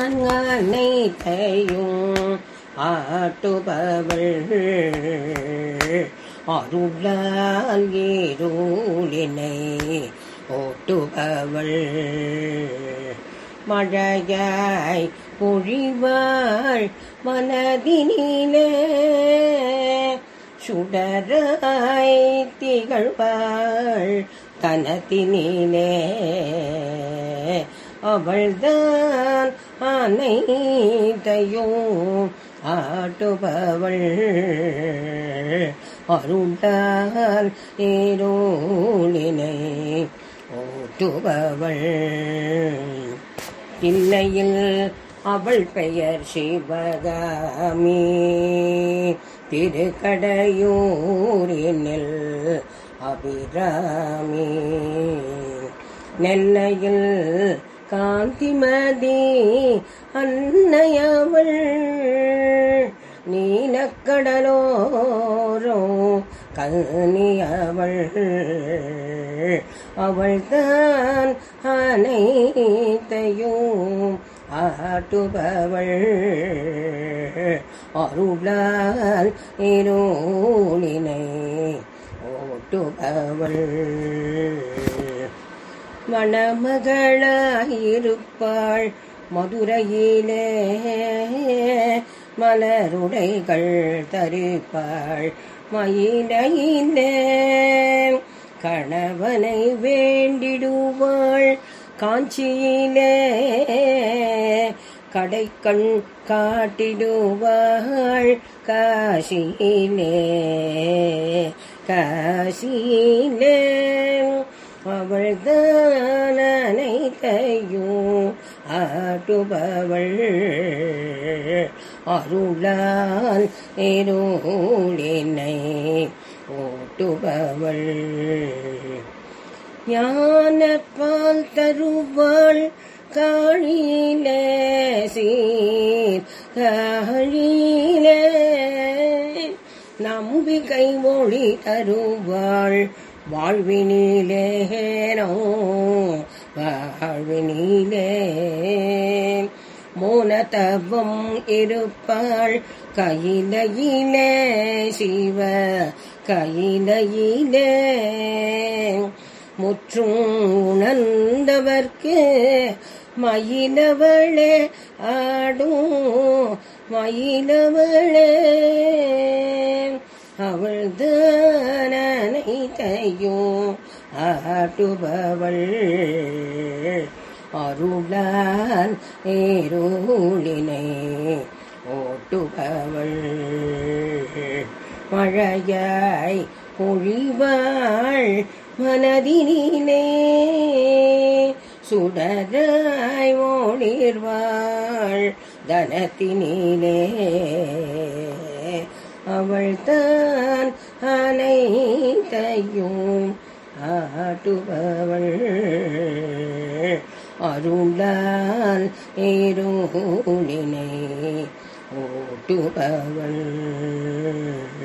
அனைத்தையும் ஆட்டுபவள் அருளால் இருளினை ஓட்டுபவள் மழையாய் பொழிவாள் மனதினிலே சுடராய் திகழ்வாள் தனத்தினிலே அவள்தான் அனைத்தையும் ஆட்டுபவள் அருளால் இருளினை ஓட்டுபவள் இல்லையில் அவள் பெயர் சிவகாமி திருக்கடையூரினில் அபிராமி நெல்லையில் காந்திமதி அன்னையவள் நீலக்கடலோரோ கன்னியவள் அவள்தான் அனைத்தையும் ஆட்டுபவள் அருளால் இருளினை ஓட்டுபவள் மணமகளாயிருப்பாள் மதுரையிலே மலருடைகள் தரிப்பாள் மயிலையிலே கணவனை வேண்டிடுவாள் காஞ்சியிலே கடைக்கண் காட்டிடுவாள் காசியிலே அவள்தான் அனைத்தையும் ஆட்டுபவள் அருளால் இருளினை ஓட்டுபவள் ஞானப்பால் தருவாள் காழியிலே சீர் காழியிலே நம்பிக்கை மொழி தருவாள் வாழ்வினிலேனோ வாழ்வினிலே மோனதவம் இருப்பாள் கையிலையிலே சிவ கையிலையிலே முற்றும் உணர்ந்தவர்க்கு மயிலவளே ஆடும் மயிலவளே அவள்தான் அனைத்தையும் ஆட்டுபவள் அருளால் இருளினை ஓட்டுபவள் மழையாய் பொழிவாள் மனதினிலே சுடராய் ஒளிர்வாள் தனத்தினிலே அவள்தான் அனைத்தையும் ஆட்டுபவள் அருளால் இருளினை ஓட்டுபவள்